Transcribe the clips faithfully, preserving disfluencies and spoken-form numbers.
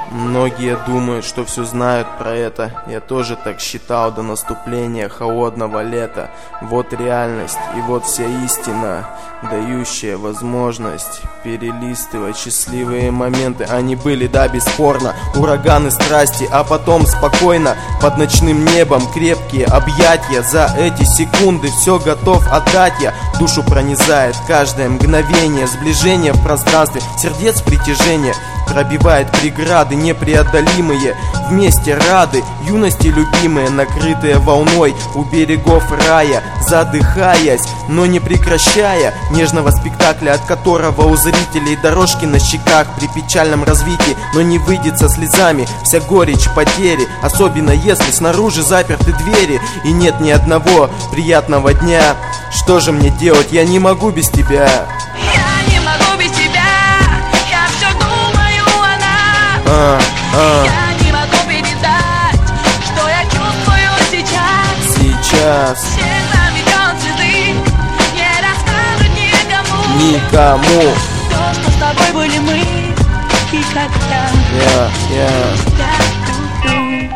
Многие думают, что все знают про это. Я тоже так считал до наступления холодного лета. Вот реальность и вот вся истина, дающая возможность перелистывать счастливые моменты. Они были, да, бесспорно, ураганы страсти, а потом спокойно под ночным небом крепкие объятия. За эти секунды все готов отдать я. Душу пронизает каждое мгновение, сближение в пространстве, сердец притяжение пробивает преграды непреодолимые. Вместе рады, юности любимые, накрытые волной у берегов рая, задыхаясь, но не прекращая нежного спектакля, от которого у зрителей дорожки на щеках при печальном развитии, но не выйдет со слезами вся горечь потери, особенно если снаружи заперты двери и нет ни одного приятного дня. Что же мне делать? Я не могу без тебя. Я не могу без тебя. Я все думаю о нас. А, а. Я не могу передать, что я чувствую сейчас. Сейчас Всегда ведет цветы, не расскажет никому. Никому. То, что с тобой были мы и когда. Я, я. Я люблю.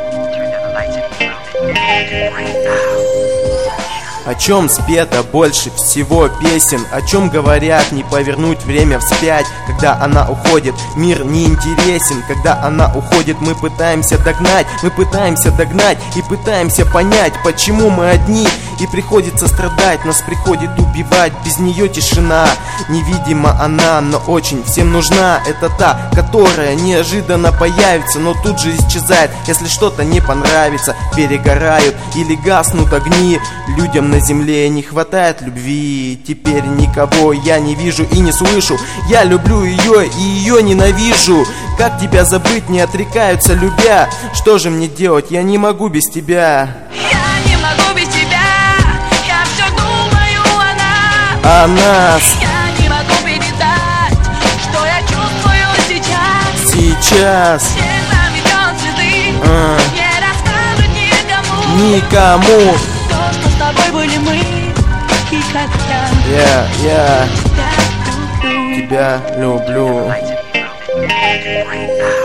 О чем спето больше всего песен? О чем говорят не повернуть время вспять? Когда она уходит, мир неинтересен. Когда она уходит, мы пытаемся догнать. Мы пытаемся догнать и пытаемся понять, почему мы одни. И приходится страдать, нас приходит убивать. Без нее тишина, невидима она, но очень всем нужна. Это та, которая неожиданно появится, но тут же исчезает. Если что-то не понравится, перегорают или гаснут огни. Людям на земле не хватает любви. Теперь никого я не вижу и не слышу. Я люблю ее и ее ненавижу. Как тебя забыть, не отрекаются любя. Что же мне делать? Я не могу без тебя. Я не могу без тебя. Я все думаю о нас. О нас. Я не могу передать, что я чувствую сейчас. Сейчас Всегда ведет цветы, а. не расскажет никому. Никому. То, что с тобой были мы и когда. Я, я Я люблю. тебя люблю. Right now.